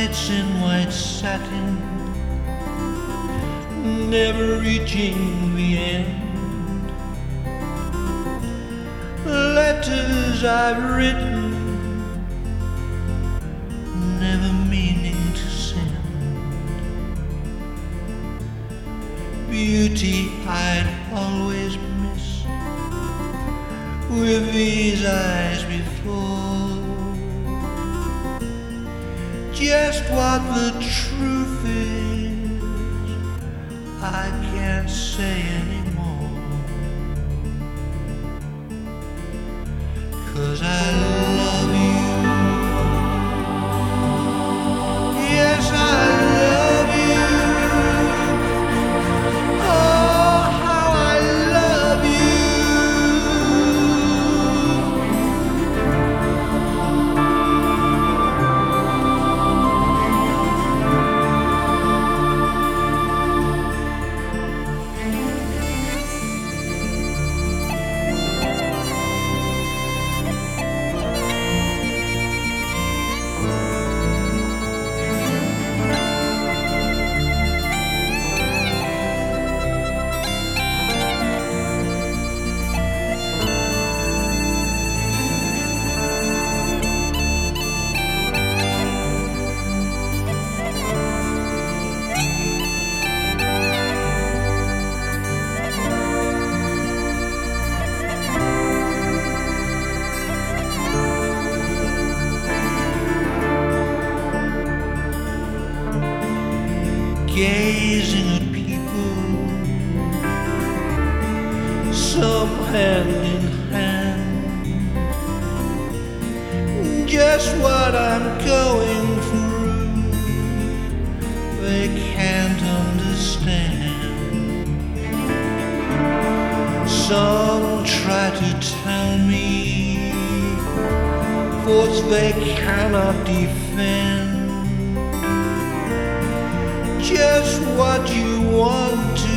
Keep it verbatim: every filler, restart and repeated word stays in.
nights in white satin, never reaching the end. Letters I've written, never meaning to send. Beauty I'd always miss with these eyes before. Just what the truth is, I can't say anymore. 'Cause I love you. Yes, I love you. Oh, how I love you. Gazing at people, some hand in hand, just what I'm going through, they can't understand. Some try to tell me thoughts they cannot defend. Just what you want to